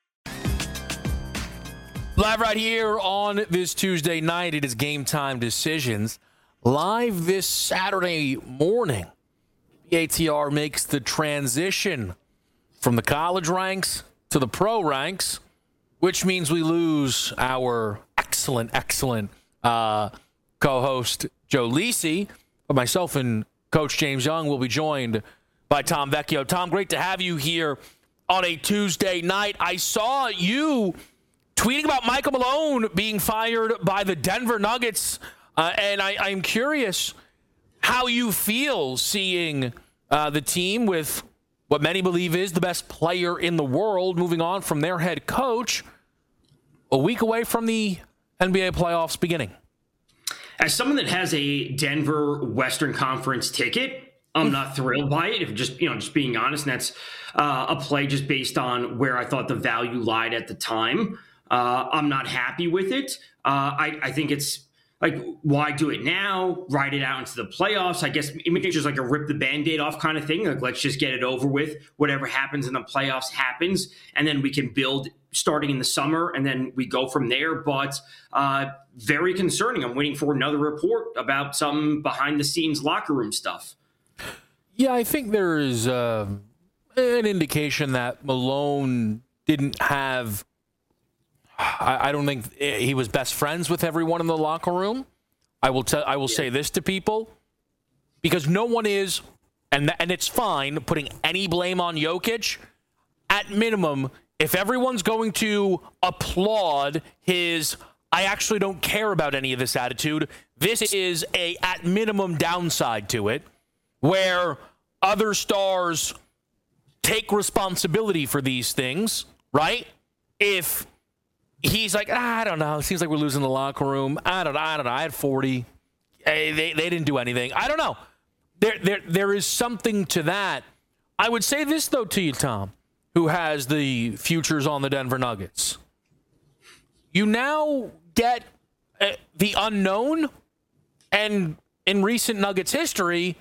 Live right here on this Tuesday night, it is Game Time Decisions. Live this Saturday morning, the A T R makes the transition from the college ranks to the pro ranks, which means we lose our excellent, excellent uh, co-host Joe Lisi. But myself and Coach James Young will be joined by Tom Vecchio. Tom, great to have you here on a Tuesday night. I saw you tweeting about Michael Malone being fired by the Denver Nuggets, uh, and I, I'm curious how you feel seeing uh, the team with what many believe is the best player in the world moving on from their head coach a week away from the N B A playoffs beginning. As someone that has a Denver Western Conference ticket, I'm not thrilled by it, if just, you know, just being honest. And that's uh, a play just based on where I thought the value lied at the time. Uh, I'm not happy with it. Uh, I, I think it's like, why do it now? Ride it out into the playoffs. I guess it's just like a rip the Band-Aid off kind of thing. Like, let's just get it over with. Whatever happens in the playoffs happens. And then we can build starting in the summer, and then we go from there. But uh, very concerning. I'm waiting for another report about some behind-the-scenes locker room stuff. Yeah, I think there is uh, an indication that Malone didn't have I, I don't think he was best friends with everyone in the locker room. I will tell. I will yeah. say this to people, because no one is, and and it's fine putting any blame on Jokic. At minimum, if everyone's going to applaud his, I actually don't care about any of this attitude, this is a at minimum downside to it, where other stars take responsibility for these things, right? If he's like, ah, I don't know. It seems like we're losing the locker room. I don't know. I don't know. I had forty. Hey, they they didn't do anything. I don't know. There there there is something to that. I would say this though to you, Tom, who has the futures on the Denver Nuggets. You now get uh, the unknown, and in recent Nuggets history,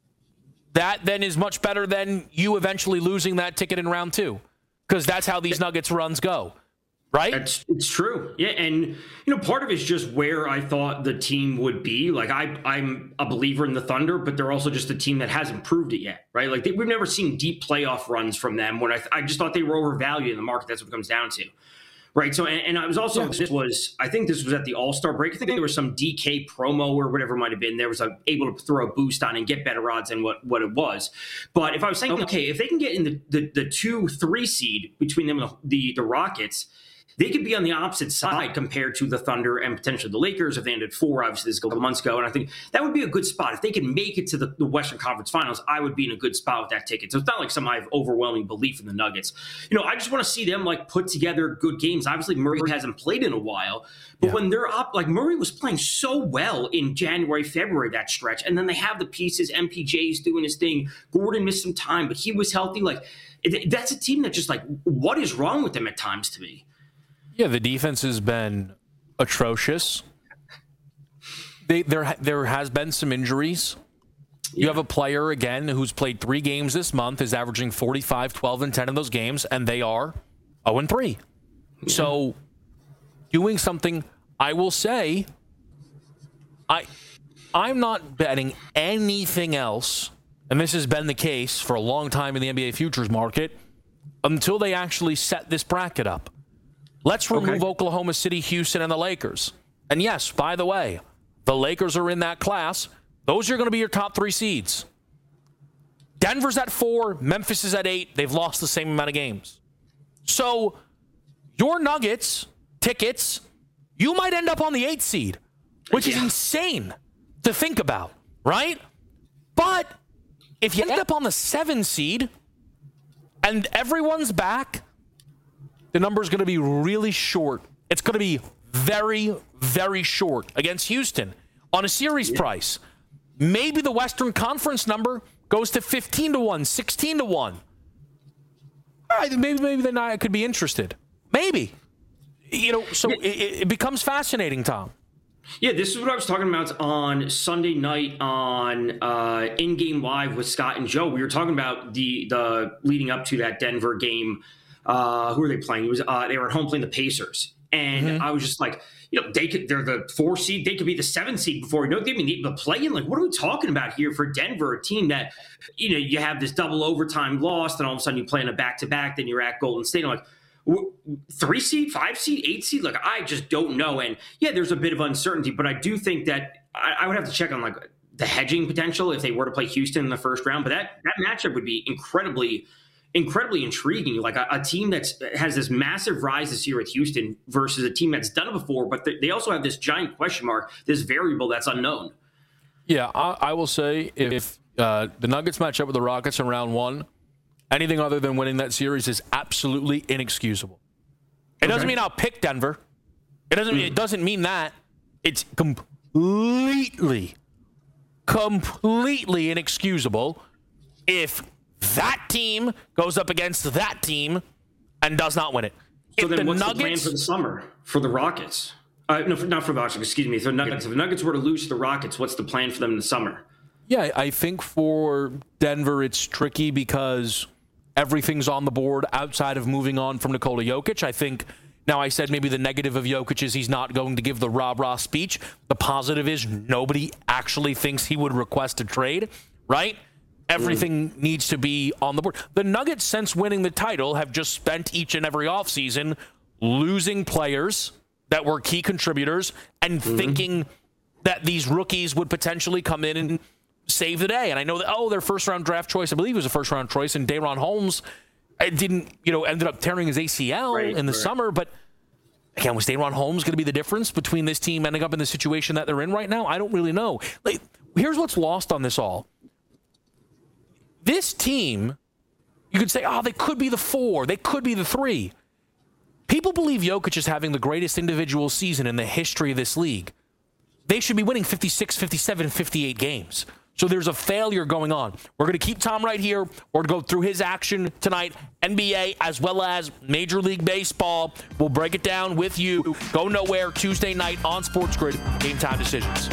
that then is much better than you eventually losing that ticket in round two, because that's how these Nuggets runs go. Right? It's, it's true. Yeah. And, you know, part of it is just where I thought the team would be. Like, I, I'm a believer in the Thunder, but they're also just a team that hasn't proved it yet. Right? Like, they, we've never seen deep playoff runs from them. When I, I just thought they were overvalued in the market. That's what it comes down to. Right. So, and, and I was also, this was, I think this was at the All-Star break. I think there was some D K promo or whatever it might have been. There was a, able to throw a boost on and get better odds than what, what it was. But if I was saying, okay, if they can get in the, the, the two, three seed between them and the, the, the Rockets, they could be on the opposite side compared to the Thunder and potentially the Lakers if they ended four, obviously, this a couple months ago. And I think that would be a good spot. If they can make it to the, the Western Conference Finals, I would be in a good spot with that ticket. So it's not like some I have overwhelming belief in the Nuggets. You know, I just want to see them, like, put together good games. Obviously, Murray hasn't played in a while. But yeah. when they're up, like, Murray was playing so well in January, February, that stretch. And then they have the pieces. M P J's doing his thing. Gordon missed some time, but he was healthy. Like, that's a team that just, like, what is wrong with them at times to me? Yeah, the defense has been atrocious. They, there, there has been some injuries. You yeah. have a player, again, who's played three games this month, is averaging forty-five, twelve, and ten in those games, and they are oh and three. Yeah. So, doing something, I will say, I, I'm not betting anything else, and this has been the case for a long time in the N B A futures market, until they actually set this bracket up. Let's remove okay. Oklahoma City, Houston, and the Lakers. And yes, by the way, the Lakers are in that class. Those are going to be your top three seeds. Denver's at four. Memphis is at eight. They've lost the same amount of games. So your Nuggets tickets, you might end up on the eighth seed, which yeah. is insane to think about, right? But if you end up on the seven seed and everyone's back, the number's going to be really short. It's going to be very, very short against Houston on a series yeah. price. Maybe the Western Conference number goes to fifteen to one, sixteen to one. All right, maybe maybe then I could be interested. Maybe. You know, so yeah. it, it becomes fascinating, Tom. Yeah, this is what I was talking about on Sunday night on uh, In Game Live with Scott and Joe. We were talking about the the leading up to that Denver game. Uh, who are they playing? It was uh, they were at home playing the Pacers, and mm-hmm. I was just like, you know, they could they're the four seed, they could be the seven seed before you know they've been able to play in. Like, what are we talking about here for Denver, a team that, you know, you have this double overtime loss, then all of a sudden you play in a back to back, then you're at Golden State. I'm like, three seed, five seed, eight seed? Like, I just don't know. And yeah, there's a bit of uncertainty, but I do think that I, I would have to check on like the hedging potential if they were to play Houston in the first round. But that that matchup would be incredibly, incredibly intriguing. Like a, a team that has this massive rise this year with Houston versus a team that's done it before, but they also have this giant question mark, this variable that's unknown. Yeah, I, I will say if uh, the Nuggets match up with the Rockets in round one, anything other than winning that series is absolutely inexcusable. It okay. doesn't mean I'll pick Denver. It doesn't. Mm. It doesn't mean that. It's completely, completely inexcusable if that team goes up against that team and does not win it. So if then, the what's Nuggets, the plan for the summer for the Rockets? Uh, no, for, not for the Rockets. Excuse me. For the Nuggets, if the Nuggets were to lose to the Rockets, what's the plan for them in the summer? Yeah, I think for Denver, it's tricky because everything's on the board outside of moving on from Nikola Jokic. I think, now I said maybe the negative of Jokic is he's not going to give the rah-rah speech. The positive is nobody actually thinks he would request a trade, right? Everything mm. needs to be on the board. The Nuggets, since winning the title, have just spent each and every offseason losing players that were key contributors and mm. thinking that these rookies would potentially come in and save the day. And I know that, oh, their first-round draft choice, I believe it was a first-round choice, and Day'Ron Holmes didn't, you know, ended up tearing his A C L right, in the right. summer. But, again, was Day'Ron Holmes going to be the difference between this team ending up in the situation that they're in right now? I don't really know. Like, here's what's lost on this all. This team, you could say, oh, they could be the four. They could be the three. People believe Jokic is having the greatest individual season in the history of this league. They should be winning fifty-six, fifty-seven, fifty-eight games. So there's a failure going on. We're going to keep Tom right here. We're going to go through his action tonight, N B A as well as Major League Baseball. We'll break it down with you. Go nowhere Tuesday night on Sports Grid. Game Time Decisions.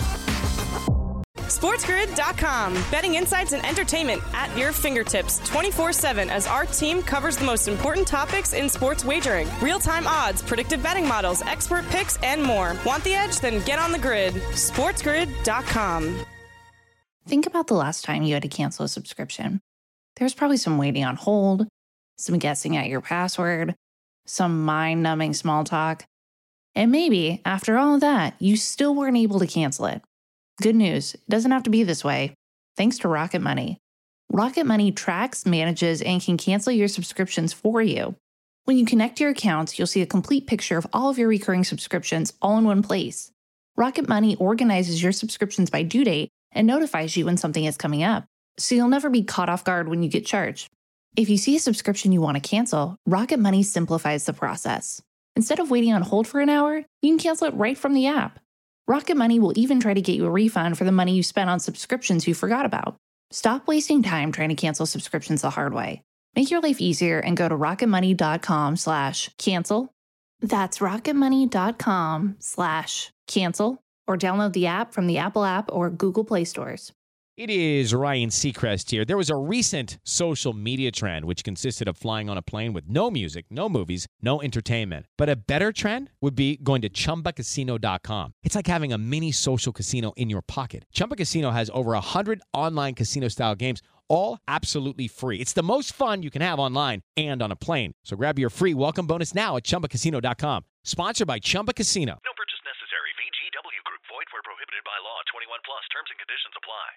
SportsGrid dot com. Betting insights and entertainment at your fingertips twenty-four seven as our team covers the most important topics in sports wagering. Real-time odds, predictive betting models, expert picks, and more. Want the edge? Then get on the grid. SportsGrid dot com. Think about the last time you had to cancel a subscription. There's probably some waiting on hold, some guessing at your password, some mind-numbing small talk. And maybe, after all of that, you still weren't able to cancel it. Good news, it doesn't have to be this way. Thanks to Rocket Money. Rocket Money tracks, manages, and can cancel your subscriptions for you. When you connect your accounts, you'll see a complete picture of all of your recurring subscriptions all in one place. Rocket Money organizes your subscriptions by due date and notifies you when something is coming up, so you'll never be caught off guard when you get charged. If you see a subscription you want to cancel, Rocket Money simplifies the process. Instead of waiting on hold for an hour, you can cancel it right from the app. Rocket Money will even try to get you a refund for the money you spent on subscriptions you forgot about. Stop wasting time trying to cancel subscriptions the hard way. Make your life easier and go to rocketmoney.com slash cancel. That's rocketmoney.com slash cancel. Or download the app from the Apple app or Google Play stores. It is Ryan Seacrest here. There was a recent social media trend which consisted of flying on a plane with no music, no movies, no entertainment. But a better trend would be going to Chumba Casino dot com. It's like having a mini social casino in your pocket. Chumba Casino has over one hundred online casino-style games, all absolutely free. It's the most fun you can have online and on a plane. So grab your free welcome bonus now at Chumba Casino dot com. Sponsored by Chumba Casino. No purchase necessary. V G W Group. Void where prohibited by law. twenty-one plus. Terms and conditions apply.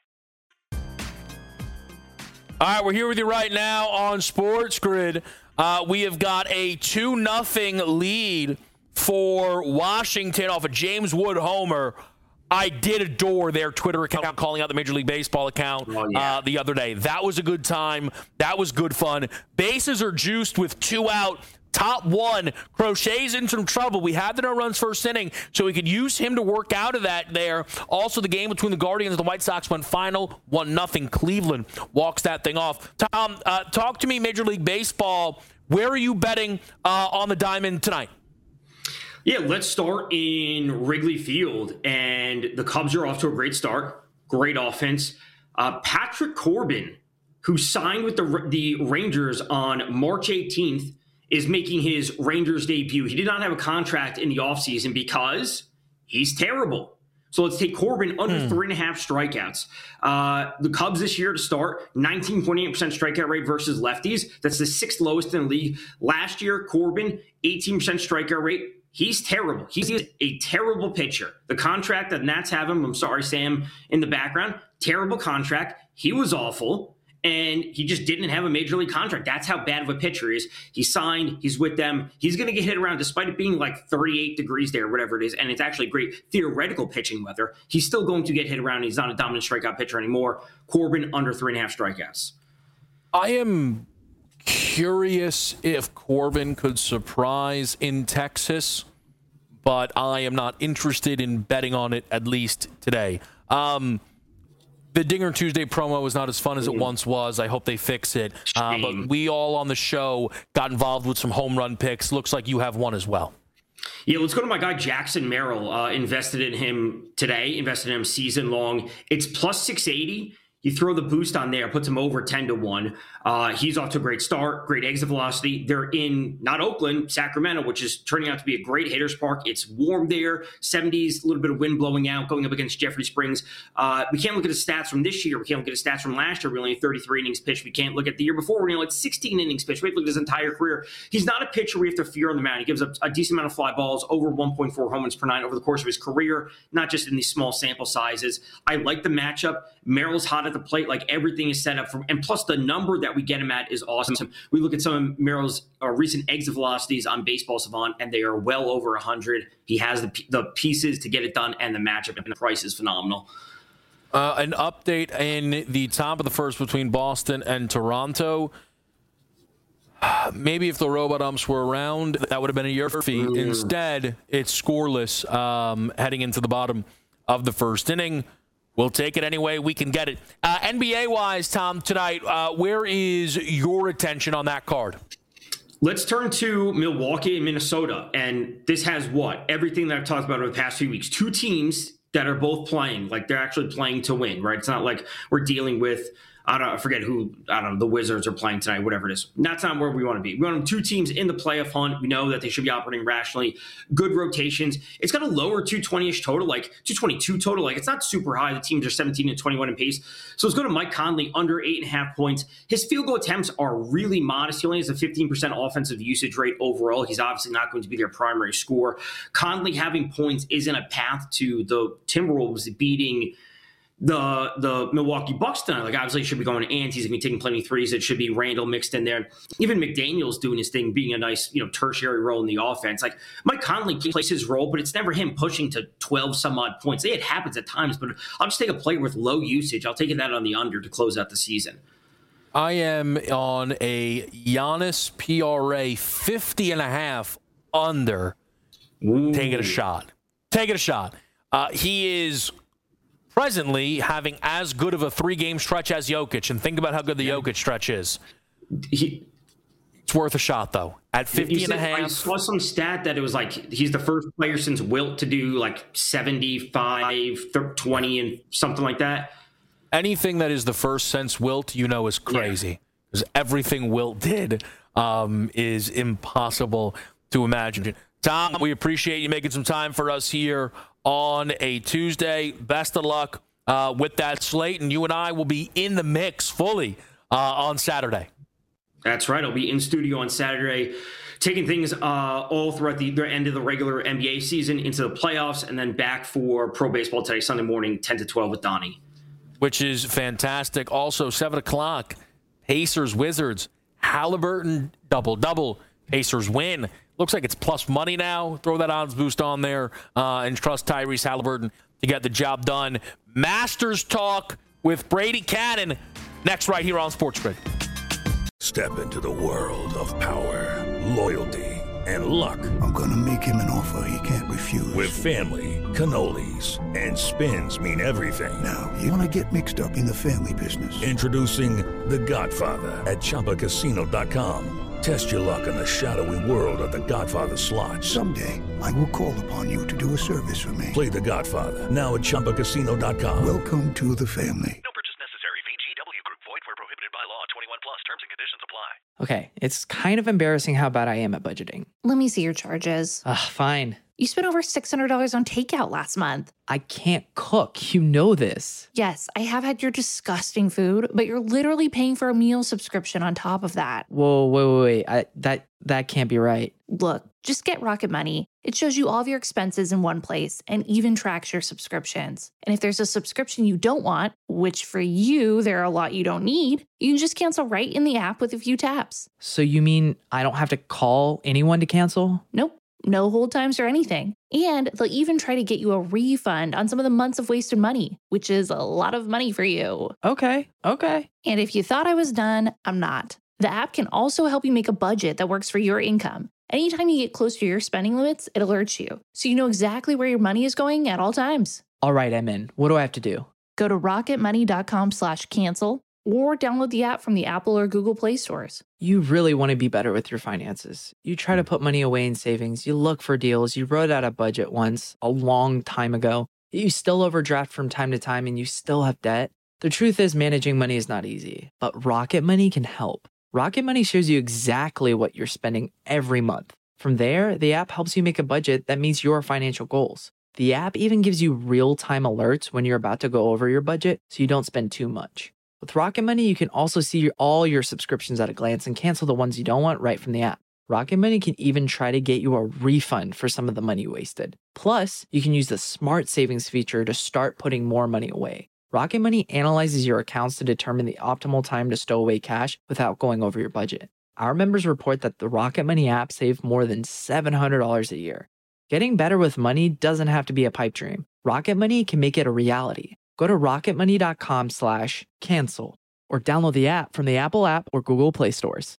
All right, we're here with you right now on Sports Grid. Uh, we have got a two nothing lead for Washington off a James Wood homer. I did adore their Twitter account calling out the Major League Baseball account oh, yeah. uh, the other day. That was a good time. That was good fun. Bases are juiced with two out. Top one. Crochet's in some trouble. We had the no runs first inning, so we could use him to work out of that there. Also, the game between the Guardians and the White Sox went final. one nothing. Cleveland walks that thing off. Tom, uh, talk to me Major League Baseball. Where are you betting uh, on the diamond tonight? Yeah, let's start in Wrigley Field. And the Cubs are off to a great start. Great offense. Uh, Patrick Corbin, who signed with the, the Rangers on March eighteenth, is making his Rangers debut. He did not have a contract in the offseason because he's terrible. So let's take Corbin under hmm. three and a half strikeouts. Uh, the Cubs this year to start, nineteen point eight percent strikeout rate versus lefties. That's the sixth lowest in the league. Last year, Corbin, eighteen percent strikeout rate. He's terrible. He's a terrible pitcher. The contract that Nats have him, I'm sorry, Sam, in the background, terrible contract. He was awful. And he just didn't have a major league contract. That's how bad of a pitcher he is. He signed. He's with them. He's going to get hit around despite it being like thirty-eight degrees there, whatever it is. And it's actually great theoretical pitching weather. He's still going to get hit around. He's not a dominant strikeout pitcher anymore. Corbin under three and a half strikeouts. I am curious if Corbin could surprise in Texas, but I am not interested in betting on it, at least today. Um, The Dinger Tuesday promo was not as fun as it once was. I hope they fix it. Uh, but we all on the show got involved with some home run picks. Looks like you have one as well. Yeah, let's go to my guy Jackson Merrill. Uh, invested in him today, invested in him season long. It's plus six eighty. You throw the boost on there, puts him over ten to one. Uh, he's off to a great start, great exit velocity. They're in, not Oakland, Sacramento, which is turning out to be a great hitter's park. It's warm there, seventies, a little bit of wind blowing out, going up against Jeffrey Springs. Uh, we can't look at his stats from this year. We can't look at his stats from last year. We only had thirty-three innings pitched. We can't look at the year before. We're only like sixteen innings pitched. We have to look at his entire career. He's not a pitcher we have to fear on the mound. He gives up a decent amount of fly balls, over one point four home runs per nine over the course of his career, not just in these small sample sizes. I like the matchup. Merrill's hot at the plate. Like everything is set up for, and plus the number that we get him at is awesome. We look at some of Merrill's uh, recent exit velocities on Baseball Savant, and they are well over one hundred. He has the the pieces to get it done, and the matchup and the price is phenomenal. Uh, an update in the top of the first between Boston and Toronto. Maybe if the robot umps were around, that would have been a year fee. Mm. Instead, it's scoreless um, heading into the bottom of the first inning. We'll take it any way we can get it. Uh, N B A-wise, Tom, tonight, uh, where is your attention on that card? Let's turn to Milwaukee and Minnesota. And this has what? Everything that I've talked about over the past few weeks. Two teams that are both playing. Like, they're actually playing to win, right? It's not like we're dealing with, I don't I forget who, I don't know, the Wizards are playing tonight, whatever it is. That's not where we want to be. We want two teams in the playoff hunt. We know that they should be operating rationally. Good rotations. It's got a lower two twenty-ish total, like two twenty-two total. Like, it's not super high. The teams are seventeen and twenty-one in pace. So let's go to Mike Conley, under eight and a half points. His field goal attempts are really modest. He only has a fifteen percent offensive usage rate overall. He's obviously not going to be their primary scorer. Conley having points isn't a path to the Timberwolves beating the the Milwaukee Bucks tonight. Like, obviously, it should be going to Ant. He's going to be taking plenty of threes. It should be Randall mixed in there. Even McDaniel's doing his thing, being a nice, you know, tertiary role in the offense. Like, Mike Conley plays his role, but it's never him pushing to twelve some odd points. It happens at times, but I'll just take a player with low usage. I'll take that on the under to close out the season. I am on a Giannis P R A fifty and a half under. Ooh. Take it a shot. Take it a shot. Uh, he is presently having as good of a three-game stretch as Jokic, and think about how good the Jokic stretch is. He, it's worth a shot, though. At fifty and a half. I saw some stat that it was like he's the first player since Wilt to do like seventy-five, twenty, and something like that. Anything that is the first since Wilt, you know, is crazy. Because yeah. everything Wilt did um, is impossible to imagine. Tom, we appreciate you making some time for us here on a Tuesday. Best of luck uh, with that slate, and you and I will be in the mix fully uh, on Saturday. That's right. I'll be in studio on Saturday, taking things uh, all throughout the, the end of the regular N B A season into the playoffs, and then back for Pro Baseball today, Sunday morning, ten to twelve with Donnie. Which is fantastic. Also, seven o'clock, Pacers, Wizards. Halliburton, double-double. Pacers win. Looks like it's plus money now. Throw that odds boost on there uh, and trust Tyrese Halliburton to get the job done. Masters talk with Brady Cannon next right here on Sports Grid. Step into the world of power, loyalty, and luck. I'm going to make him an offer he can't refuse. With family, cannolis, and spins mean everything. Now, you want to get mixed up in the family business. Introducing The Godfather at Chumba Casino dot com. Test your luck in the shadowy world of The Godfather slot. Someday, I will call upon you to do a service for me. Play The Godfather now at Chumba Casino dot com. Welcome to the family. No purchase necessary. V G W Group. Void where prohibited by law. twenty-one plus. Terms and conditions apply. Okay, it's kind of embarrassing how bad I am at budgeting. Let me see your charges. Ugh, fine. You spent over six hundred dollars on takeout last month. I can't cook. You know this. Yes, I have had your disgusting food, but you're literally paying for a meal subscription on top of that. Whoa, wait, wait, wait. I, that, that can't be right. Look, just get Rocket Money. It shows you all of your expenses in one place and even tracks your subscriptions. And if there's a subscription you don't want, which for you, there are a lot you don't need, you can just cancel right in the app with a few taps. So you mean I don't have to call anyone to cancel? Nope. No hold times or anything. And they'll even try to get you a refund on some of the months of wasted money, which is a lot of money for you. Okay, okay. And if you thought I was done, I'm not. The app can also help you make a budget that works for your income. Anytime you get close to your spending limits, it alerts you, so you know exactly where your money is going at all times. All right, I'm in. What do I have to do? Go to rocketmoney.com slash cancel or download the app from the Apple or Google Play stores. You really want to be better with your finances. You try to put money away in savings. You look for deals. You wrote out a budget once a long time ago. You still overdraft from time to time and you still have debt. The truth is managing money is not easy, but Rocket Money can help. Rocket Money shows you exactly what you're spending every month. From there, the app helps you make a budget that meets your financial goals. The app even gives you real-time alerts when you're about to go over your budget so you don't spend too much. With Rocket Money, you can also see your, all your subscriptions at a glance and cancel the ones you don't want right from the app. Rocket Money can even try to get you a refund for some of the money wasted. Plus, you can use the Smart Savings feature to start putting more money away. Rocket Money analyzes your accounts to determine the optimal time to stow away cash without going over your budget. Our members report that the Rocket Money app saved more than seven hundred dollars a year. Getting better with money doesn't have to be a pipe dream. Rocket Money can make it a reality. Go to rocketmoney.com slash cancel or download the app from the Apple app or Google Play stores.